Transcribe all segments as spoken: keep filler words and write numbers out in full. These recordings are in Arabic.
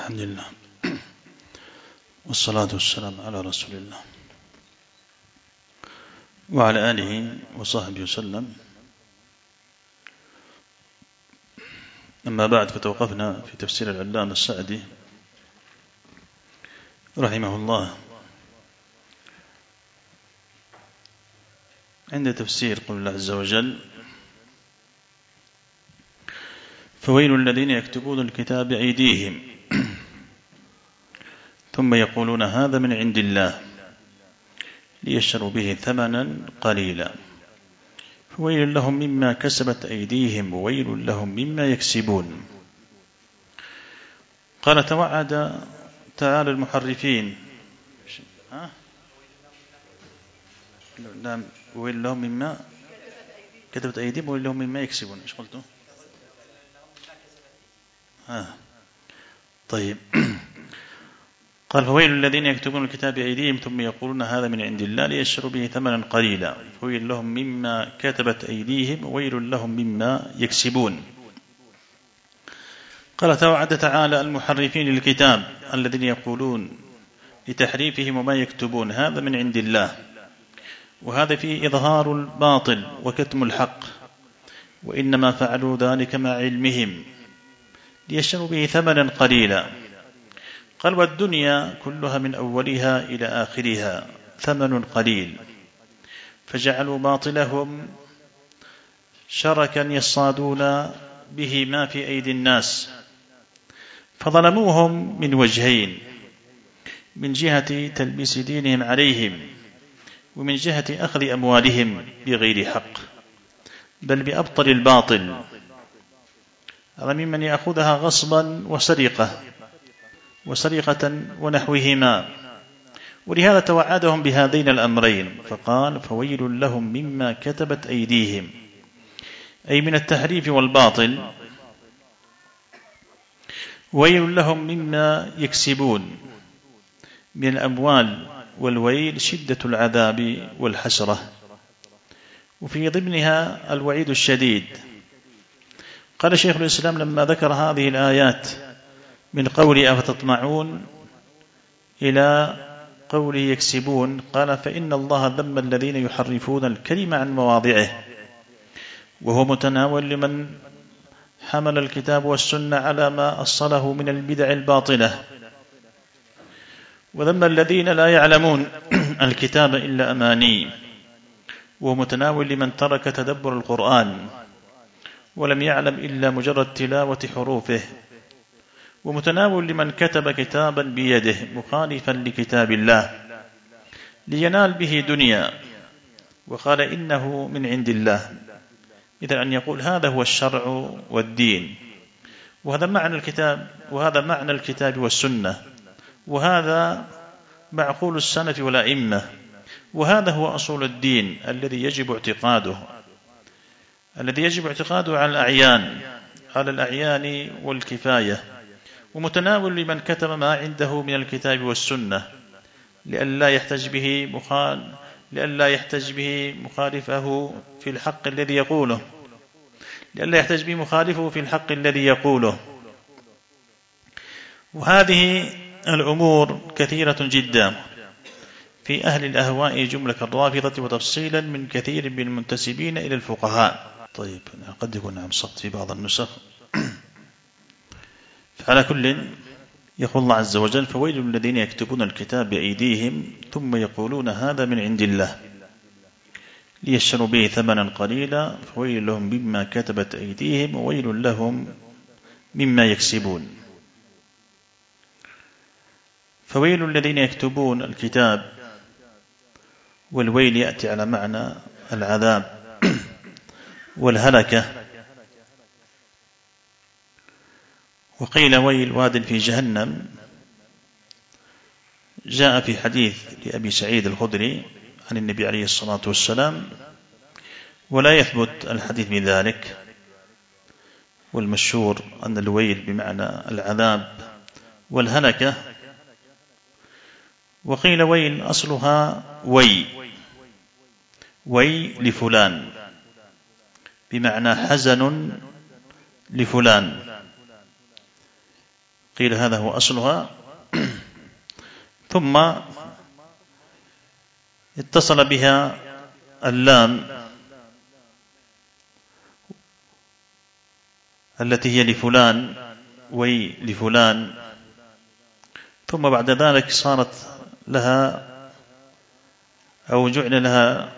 الحمد لله والصلاة والسلام على رسول الله وعلى آله وصحبه وسلم. أما بعد، فتوقفنا في تفسير العلامة السعدي رحمه الله عند تفسير قول الله عز وجل: فويل الذين يكتبون الكتاب بأيديهم ثم يقولون هذا من عند الله ليشتروا به ثمنا قليلا فويل لهم مما كسبت أيديهم وويل لهم مما يكسبون. قال: توعد تعالى المحرفين ها؟ لا، وويل لهم مما كتبت أيديهم وويل لهم مما يكسبون. ايش قلتوا؟ ها طيب. قال: فويل الذين يكتبون الكتاب بأيديهم ثم يقولون هذا من عند الله ليشتروا به ثمنا قليلا فويل لهم مما كتبت أيديهم وويل لهم مما يكسبون. قال: توعد تعالى المحرفين للكتاب الذين يقولون لتحريفهم وما يكتبون هذا من عند الله، وهذا فيه إظهار الباطل وكتم الحق، وإنما فعلوا ذلك مع علمهم ليشتروا به ثمنا قليلا. قال: والدنيا كلها من أولها إلى آخرها ثمن قليل، فجعلوا باطلهم شركا يصادون به ما في أيدي الناس، فظلموهم من وجهين: من جهة تلبيس دينهم عليهم، ومن جهة أخذ أموالهم بغير حق بل بأبطل الباطل، هذا ممن يأخذها غصبا وسرقة وسرقة ونحوهما. ولهذا توعدهم بهذين الأمرين فقال: فويل لهم مما كتبت أيديهم، أي من التحريف والباطل، ويل لهم مما يكسبون من الأموال، والويل شدة العذاب والحسرة، وفي ضمنها الوعيد الشديد. قال شيخ الإسلام لما ذكر هذه الآيات من قول أفتطمعون إلى قوله يكسبون، قال: فإن الله ذم الذين يحرفون الكلم عن مواضعه، وهو متناول لمن حمل الكتاب والسنة على ما أصله من البدع الباطلة، وذم الذين لا يعلمون الكتاب إلا أماني، وهو متناول لمن ترك تدبر القرآن ولم يعلم إلا مجرد تلاوة حروفه، ومتناول لمن كتب كتابا بيده مخالفا لكتاب الله لينال به دنيا وقال إنه من عند الله، إذا أن يقول هذا هو الشرع والدين، وهذا معنى الكتاب وهذا معنى الكتاب والسنة، وهذا معقول السلف والأئمة، وهذا هو أصول الدين الذي يجب اعتقاده الذي يجب اعتقاده على الأعيان على الأعيان والكفاية، ومتناول لمن كتب ما عنده من الكتاب والسنة لئلا يحتج به مخال لئلا يحتج به مخالفه في الحق الذي يقوله لئلا يحتج به مخالفه في الحق الذي يقوله. وهذه الأمور كثيرة جدا في أهل الأهواء جملة الرافضة، وتفصيلا من كثير من المنتسبين إلى الفقهاء. طيب، قد يكون عم سقط في بعض النسخ. فعلى كل، يقول الله عز وجل: فويل الذين يكتبون الكتاب بأيديهم ثم يقولون هذا من عند الله ليشتروا به ثمنا قليلا فويل لهم مما كتبت أيديهم وويل لهم مما يكسبون. فويل الذين يكتبون الكتاب، والويل يأتي على معنى العذاب والهلكة. وقيل ويل واد في جهنم، جاء في حديث لأبي سعيد الخدري عن النبي عليه الصلاة والسلام، ولا يثبت الحديث بذلك، والمشهور أن الويل بمعنى العذاب والهلكة. وقيل ويل أصلها وي وي لفلان بمعنى حزن لفلان. قيل هذا هو أصلها. ثم اتصل بها اللام التي هي لفلان وي لفلان، ثم بعد ذلك صارت لها أو جعل لها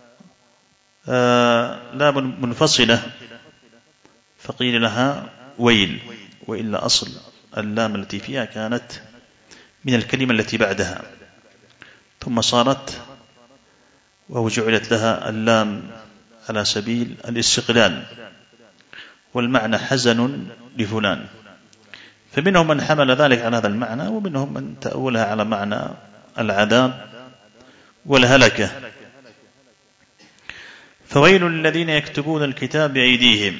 آه لام منفصلة فقيل لها ويل، وإلا أصل اللام التي فيها كانت من الكلمة التي بعدها، ثم صارت أو جعلت لها اللام على سبيل الاستقلال، والمعنى حزن لفلان. فمنهم من حمل ذلك على هذا المعنى، ومنهم من تأولها على معنى العذاب والهلكة. فويل الذين يكتبون الكتاب بأيديهم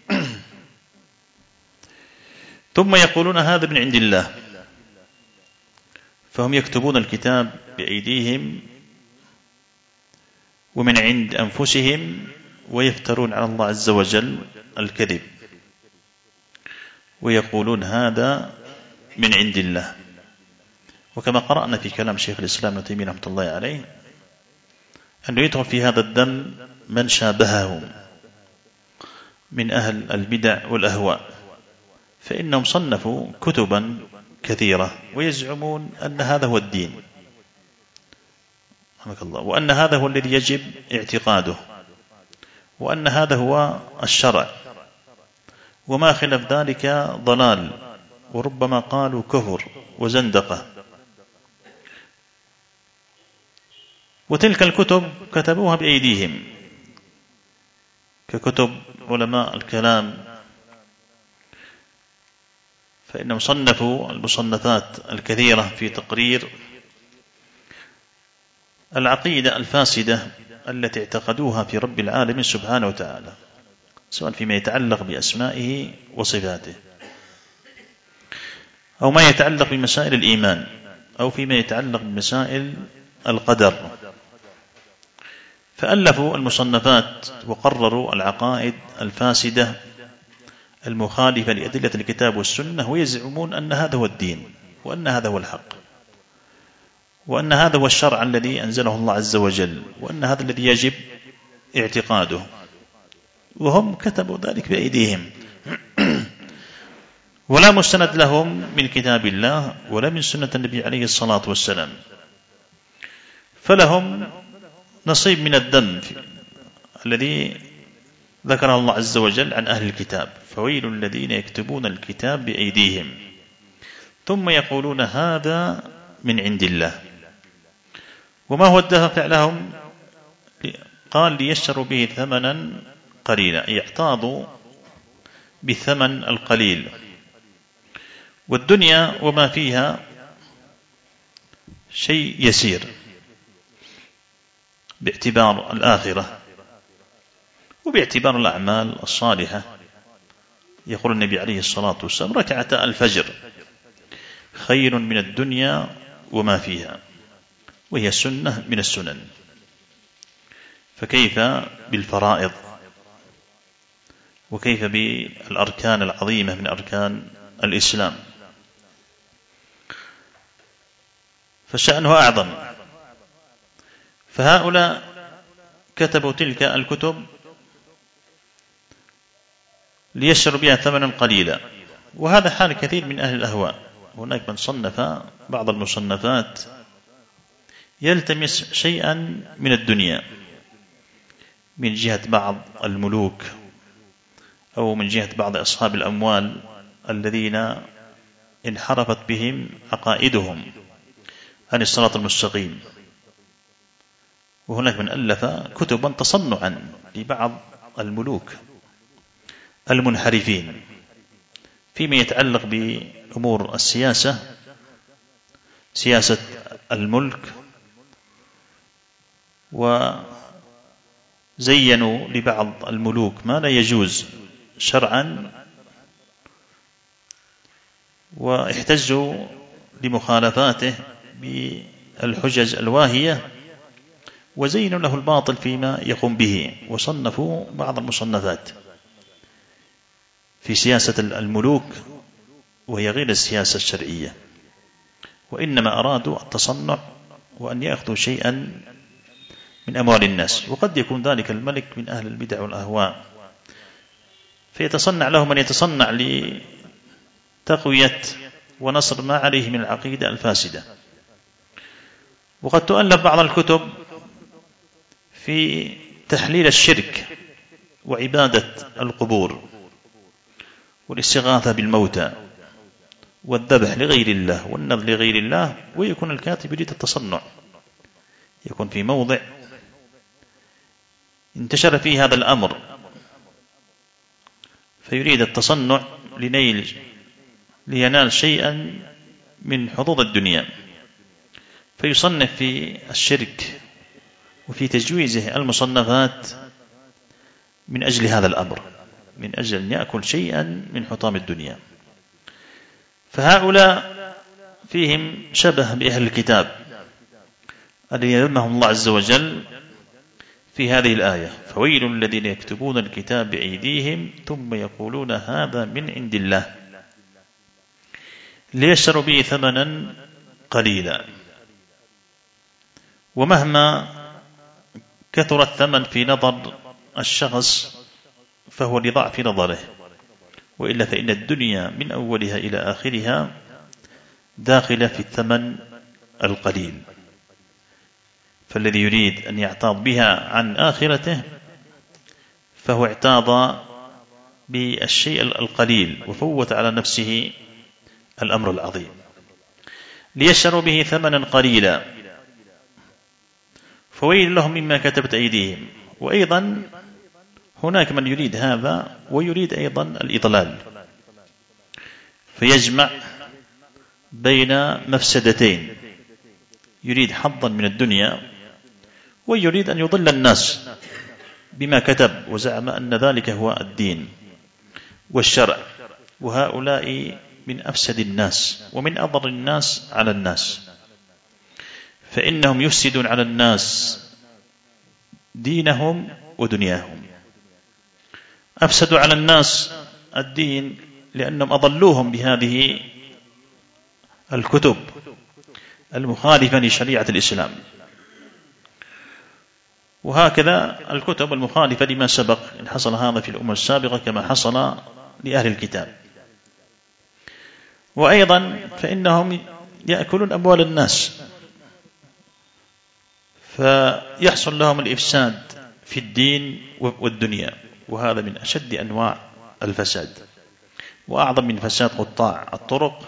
ثم يقولون هذا من عند الله. فهم يكتبون الكتاب بأيديهم ومن عند أنفسهم، ويفترون على الله عز وجل الكذب ويقولون هذا من عند الله. وكما قرأنا في كلام شيخ الإسلام ابن تيمية رحمة الله عليه أنه يدخل في هذا الذم من شابههم من أهل البدع والأهواء، فإنهم صنفوا كتبا كثيرة ويزعمون أن هذا هو الدين وأن هذا هو الذي يجب اعتقاده وأن هذا هو الشرع، وما خلاف ذلك ضلال، وربما قالوا كفر وزندقة. وتلك الكتب كتبوها بأيديهم ككتب علماء الكلام، فإنهم صنفوا المصنفات الكثيرة في تقرير العقيدة الفاسدة التي اعتقدوها في رب العالمين سبحانه وتعالى، سواء فيما يتعلق بأسمائه وصفاته، أو ما يتعلق بمسائل الإيمان، أو فيما يتعلق بمسائل القدر. فألفوا المصنفات وقرروا العقائد الفاسدة المخالفة لأدلة الكتاب والسنة، ويزعمون أن هذا هو الدين وأن هذا هو الحق وأن هذا هو الشرع الذي أنزله الله عز وجل وأن هذا الذي يجب اعتقاده، وهم كتبوا ذلك بأيديهم ولا مستند لهم من كتاب الله ولا من سنة النبي عليه الصلاة والسلام، فلهم نصيب من الذم الذي ذكره الله عز وجل عن أهل الكتاب. فويل الذين يكتبون الكتاب بأيديهم ثم يقولون هذا من عند الله. وما هو الدافع لهم؟ قال ليشتروا به ثمنا قليلا، يعتاضوا بالثمن القليل، والدنيا وما فيها شيء يسير باعتبار الآخرة وباعتبار الأعمال الصالحة. يقول النبي عليه الصلاة والسلام ركعتا الفجر خير من الدنيا وما فيها، وهي سنة من السنن، فكيف بالفرائض وكيف بالأركان العظيمة من أركان الإسلام؟ فشأنه أعظم. فهؤلاء كتبوا تلك الكتب ليشتروا بها ثمنا قليلا، وهذا حال كثير من أهل الأهواء. هناك من صنف بعض المصنفات يلتمس شيئا من الدنيا من جهة بعض الملوك أو من جهة بعض أصحاب الأموال الذين انحرفت بهم عقائدهم عن الصراط المستقيم. وهناك من ألف كتبا تصنعا لبعض الملوك المنحرفين فيما يتعلق بأمور السياسة، سياسة الملك، وزينوا لبعض الملوك ما لا يجوز شرعا، واحتجوا لمخالفاته بالحجج الواهية، وزينوا له الباطل فيما يقوم به، وصنفوا بعض المصنفات في سياسة الملوك وهي غير السياسة الشرعية، وإنما أرادوا التصنع وأن يأخذوا شيئا من أموال الناس. وقد يكون ذلك الملك من أهل البدع والأهواء، فيتصنع له من يتصنع لتقوية ونصر ما عليه من العقيدة الفاسدة. وقد تؤلف بعض الكتب في تحليل الشرك وعبادة القبور والاستغاثة بالموتى والذبح لغير الله والنذر لغير الله، ويكون الكاتب يريد التصنع، يكون في موضع انتشر فيه هذا الأمر فيريد التصنع لنيل لينال شيئا من حظوظ الدنيا، فيصنف في الشرك وفي تجويزه المصنفات من أجل هذا الأمر، من أجل أن يأكل شيئا من حطام الدنيا. فهؤلاء فيهم شبه بأهل الكتاب الذين ذمهم الله عز وجل في هذه الآية: فويل الذين يكتبون الكتاب بأيديهم ثم يقولون هذا من عند الله ليشتروا به ثمنا قليلا. ومهما كثر الثمن في نظر الشخص فهو لضعف نظره، وإلا فإن الدنيا من أولها إلى آخرها داخلة في الثمن القليل. فالذي يريد أن يعتاض بها عن آخرته فهو اعتاض بالشيء القليل وفوت على نفسه الأمر العظيم. ليشتروا به ثمنا قليلا فويل لهم مما كتبت أيديهم. وأيضا هناك من يريد هذا ويريد أيضا الإضلال، فيجمع بين مفسدتين: يريد حظا من الدنيا ويريد أن يضل الناس بما كتب وزعم أن ذلك هو الدين والشرع. وهؤلاء من أفسد الناس ومن أضر الناس على الناس، فإنهم يفسدون على الناس دينهم ودنياهم. أفسدوا على الناس الدين لأنهم أضلوهم بهذه الكتب المخالفة لشريعة الإسلام، وهكذا الكتب المخالفة لما سبق إن حصل هذا في الأمة السابقة كما حصل لأهل الكتاب. وأيضا فإنهم يأكلون أموال الناس فيحصل لهم الإفساد في الدين والدنيا، وهذا من أشد أنواع الفساد وأعظم من فساد قطاع الطرق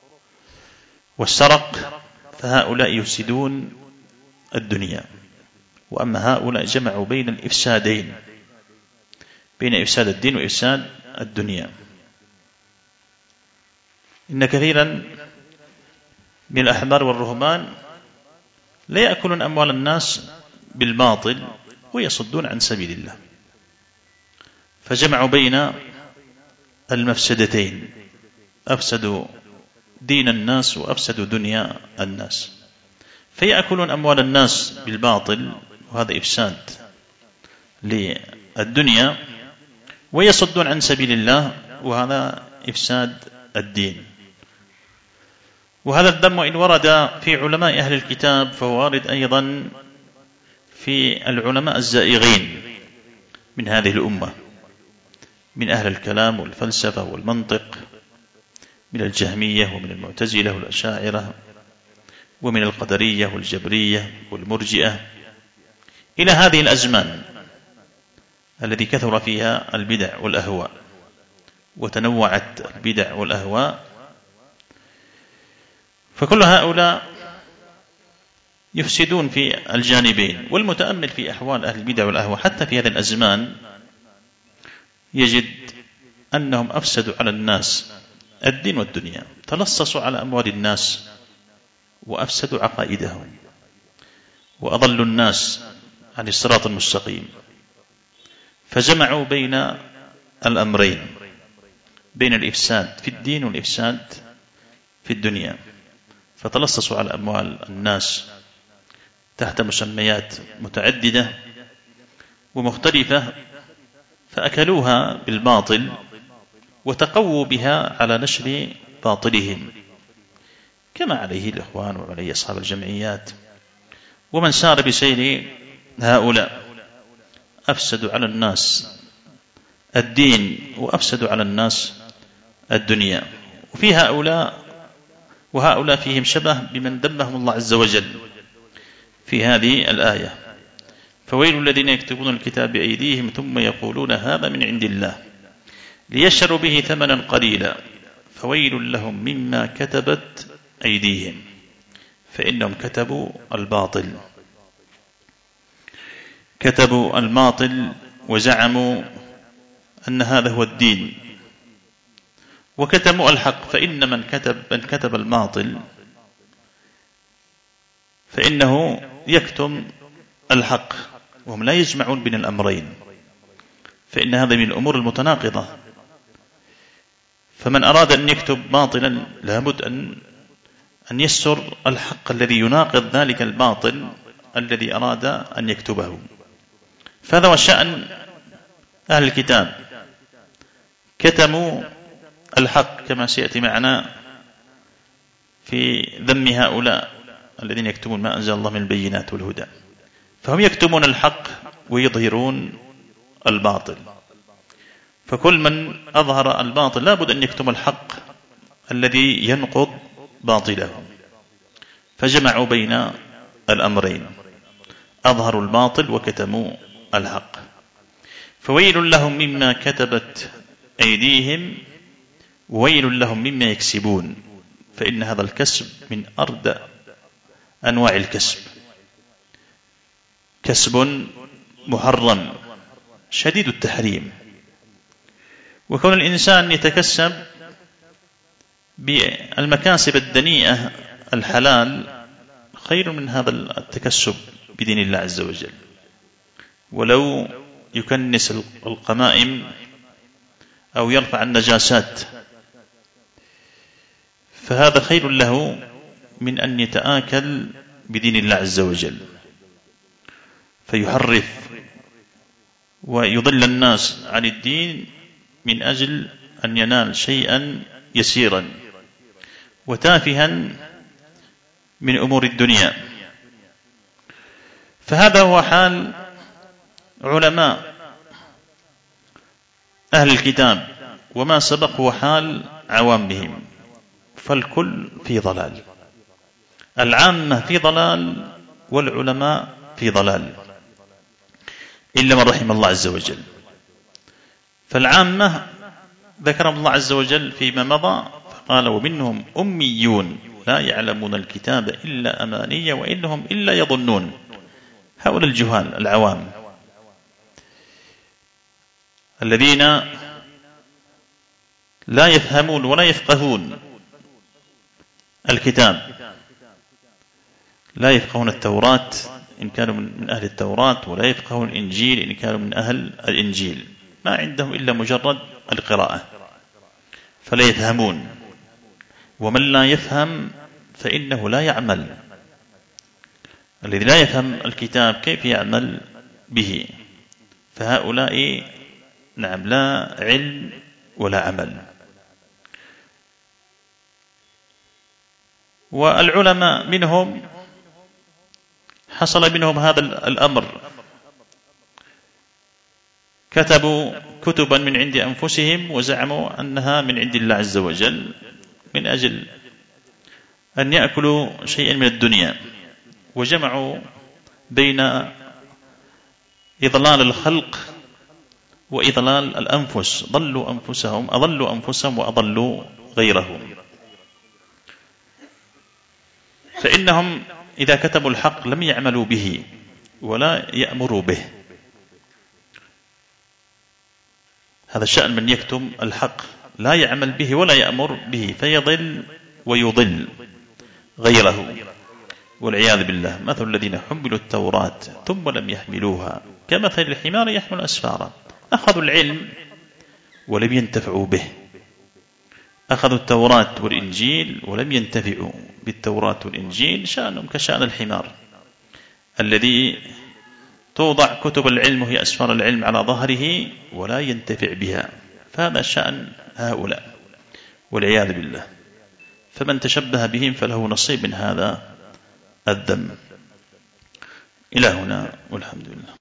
والسرق، فهؤلاء يفسدون الدنيا. وأما هؤلاء جمعوا بين الإفسادين، بين إفساد الدين وإفساد الدنيا. إن كثيرا من الأحبار والرهبان لا يأكلون أموال الناس بالباطل ويصدون عن سبيل الله، فجمعوا بين المفسدتين: أفسدوا دين الناس وأفسدوا دنيا الناس. فيأكلون أموال الناس بالباطل وهذا إفساد للدنيا، ويصدون عن سبيل الله وهذا إفساد الدين. وهذا الذم إن ورد في علماء أهل الكتاب فهو وارد أيضا في العلماء الزائغين من هذه الأمة، من أهل الكلام والفلسفة والمنطق، من الجهمية ومن المعتزلة والأشاعرة ومن القدرية والجبرية والمرجئة، إلى هذه الأزمان الذي كثر فيها البدع والأهواء وتنوعت البدع والأهواء. فكل هؤلاء يفسدون في الجانبين. والمتأمل في أحوال أهل البدع والأهواء حتى في هذه الأزمان يجد أنهم أفسدوا على الناس الدين والدنيا، تلصصوا على أموال الناس وأفسدوا عقائدهم وأضلوا الناس عن الصراط المستقيم، فجمعوا بين الأمرين، بين الإفساد في الدين والإفساد في الدنيا، فتلصصوا على أموال الناس تحت مسميات متعددة ومختلفة، فأكلوها بالباطل وتقووا بها على نشر باطلهم، كما عليه الإخوان وعليه أصحاب الجمعيات ومن سار بسير هؤلاء. أفسدوا على الناس الدين وأفسدوا على الناس الدنيا. وفي هؤلاء وهؤلاء فيهم شبه بمن ذمهم الله عز وجل في هذه الآية: فويل الذين يكتبون الكتاب بأيديهم ثم يقولون هذا من عند الله ليشتروا به ثمنا قليلا فويل لهم مما كتبت أيديهم فإنهم كتبوا الباطل كتبوا الباطل وزعموا أن هذا هو الدين، وكتموا الحق. فإن من كتب من كتب الباطل فإنه يكتم الحق، وهم لا يجمعون بين الأمرين، فإن هذا من الأمور المتناقضة. فمن أراد أن يكتب باطلا لابد أن أن يستر الحق الذي يناقض ذلك الباطل الذي أراد أن يكتبه. فهذا هو شأن أهل الكتاب، كتموا الحق كما سيأتي معنا في ذم هؤلاء الذين يكتمون ما أنزل الله من البينات والهدى. فهم يكتمون الحق ويظهرون الباطل، فكل من أظهر الباطل لابد أن يكتم الحق الذي ينقض باطله، فجمعوا بين الأمرين، أظهروا الباطل وكتموا الحق. فويل لهم مما كتبت أيديهم وويل لهم مما يكسبون، فإن هذا الكسب من أردى أنواع الكسب، كسب محرم شديد التحريم. وكون الإنسان يتكسب بالمكاسب الدنيئة الحلال خير من هذا التكسب بدين الله عز وجل، ولو يكنس القمائم أو يرفع النجاسات فهذا خير له من أن يتآكل بدين الله عز وجل فيحرف ويضل الناس عن الدين من أجل أن ينال شيئا يسيرا وتافها من أمور الدنيا. فهذا هو حال علماء أهل الكتاب، وما سبق هو حال عوامهم، فالكل في ضلال، العامة في ضلال والعلماء في ضلال إلا من رحم الله عز وجل. فالعامة ذكرهم الله عز وجل فيما مضى فقال: ومنهم أميون لا يعلمون الكتاب إلا أماني وإنهم إلا يظنون. هؤلاء الجهال العوام الذين لا يفهمون ولا يفقهون الكتاب، لا يفقهون التوراة إن كانوا من أهل التوراة، ولا يفقهون الإنجيل إن كانوا من أهل الإنجيل، ما عندهم إلا مجرد القراءة فلا يفهمون. ومن لا يفهم فإنه لا يعمل، الذي لا يفهم الكتاب كيف يعمل به؟ فهؤلاء نعم لا علم ولا عمل. والعلماء منهم حصل منهم هذا الأمر، كتبوا كتبا من عند أنفسهم وزعموا أنها من عند الله عز وجل من أجل أن يأكلوا شيئا من الدنيا، وجمعوا بين إضلال الخلق وإضلال الأنفس، ضلوا أنفسهم أضلوا أنفسهم وأضلوا غيرهم. فإنهم إذا كتبوا الحق لم يعملوا به ولا يأمروا به. هذا الشأن من يكتم الحق، لا يعمل به ولا يأمر به فيضل ويضل غيره والعياذ بالله. مثل الذين حملوا التوراة ثم لم يحملوها كمثل الحمار يحمل أسفارا. أخذوا العلم ولم ينتفعوا به، أخذوا التوراة والإنجيل ولم ينتفعوا بالتوراة والإنجيل، شأنهم كشأن الحمار الذي توضع كتب العلم وهي أسفار العلم على ظهره ولا ينتفع بها. فهذا شأن هؤلاء والعياذ بالله. فمن تشبه بهم فله نصيب من هذا الذم. إلى هنا والحمد لله.